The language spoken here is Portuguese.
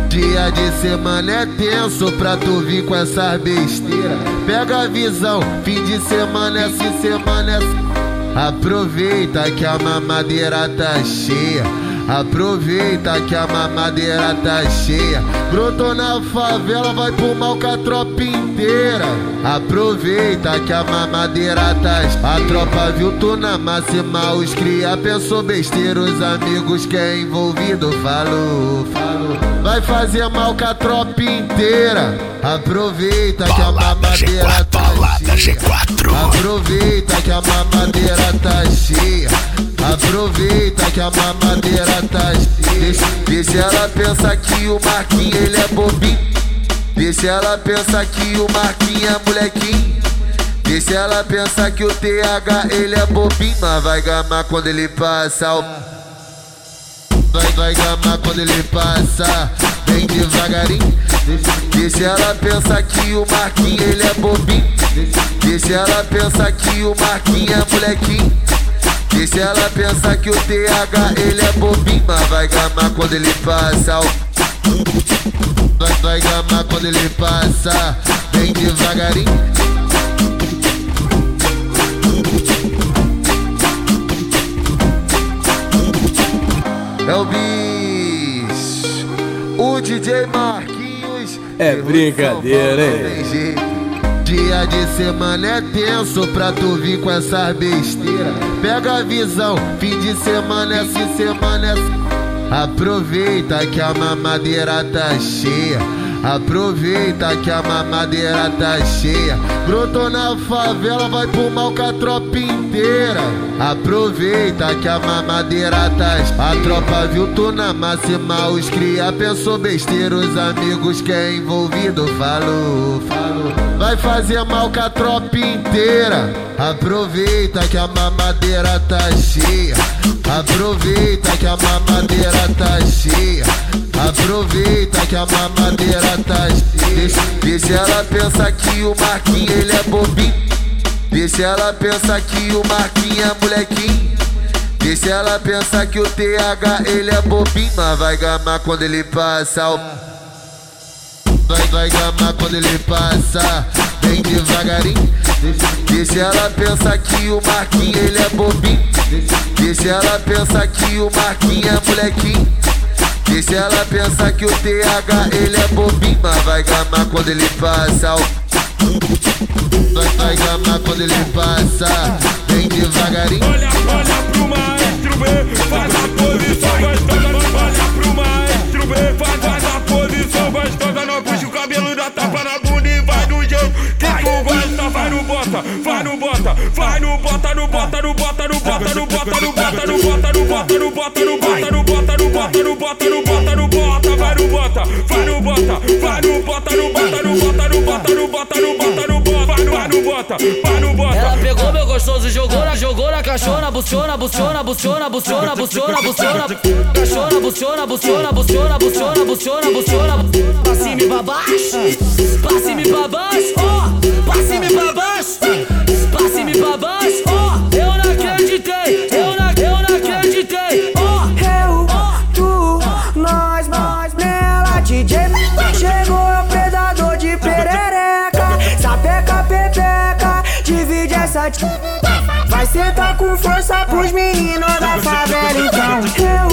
Dia de semana é tenso pra tu vir com essas besteiras. Pega a visão, fim de semana essa semana é... Aproveita que a mamadeira tá cheia. Aproveita que a mamadeira tá cheia. Brotou na favela, vai pro mal com a tropa inteira. Aproveita que a mamadeira tá cheia. A tropa viu tu na máxima, os cria pensou besteira. Os amigos que é envolvido falou. Vai fazer mal com a tropa inteira. Aproveita que a mamadeira tá cheia. Aproveita que a mamadeira tá cheia. Aproveita que a mamadeira tá cheia. Deixa ela pensar que o Marquinhos ele é bobinho. Deixa ela pensar que o Marquinhos é molequinho. Deixa ela pensar que o TH ele é bobinho. Mas vai gamar quando ele passa o... Vai gamar quando ele passa bem devagarinho. Deixa ela pensar que o Marquinhos ele é bobinho. Deixa ela pensar que o Marquinhos é molequinho. Deixa ela pensar que o TH ele é bobinho. Mas vai gamar quando ele passa o... Vai gamar quando ele passa bem devagarinho. É o bicho, o DJ Marquinhos. É brincadeira, hein? Dia de semana é tenso pra tu vir com essas besteiras. Pega a visão, fim de semana essa semana é... Aproveita que a mamadeira tá cheia. Aproveita que a mamadeira tá cheia. Brotou na favela, vai pro mal com a tropa inteira. Aproveita que a mamadeira tá cheia. A tropa viu tu na máxima, os cria pensou besteira. Os amigos que é envolvido falou. Vai fazer mal com a tropa inteira. Aproveita que a mamadeira tá cheia. Aproveita que a mamadeira tá cheia. Aproveita que a mamadeira tá cheia. Deixa ela pensar que o Marquinhos ele é bobinho. Deixa ela pensar que o Marquinhos é molequinho. Deixa ela pensar que o TH ele é bobinho. Mas vai gamar quando ele passa o... Vai gamar quando ele passa bem devagarinho. Deixa ela pensar que o Marquinhos ele é bobinho. Deixa ela pensar que o Marquinhos é molequinho. Deixa ela pensar que o TH ele é bobinho. Mas vai gamar quando ele passa o... Vai gamar quando ele passa bem devagarinho. Olha pro maestro B, faz a posição gostosa. Olha pro maestro B, faz a posição gostosa. Não puxa o cabelo da tapa na bunda e vai do jeito que tu gosta. Vai no bota, vai no bota, vai no bota, no bota, no bota, no bota, no bota, no bota, no bota, no bota, no bota, no bota, no bota, no bota, no bota, no bota, no bota, vai no bota, vai no bota, vai no bota, no bota, no bota, no bota, no bota, no bota, no bota, vai no bota, vai no bota. Ela pegou meu gostoso, jogou na caixona, buciona. Cachona, buciona. Pra cima e pra baixo, pra cima e pra baixo, ó, pra cima e pra baixo, pra cima e pra baixo, ó. Eu não acreditei, eu não acreditei, ó. Eu, tu, nós, nela, DJ. Chegou o predador de perereca, sapeca, pepeca, divide essa. Vai sentar com força pros meninos da favela, então.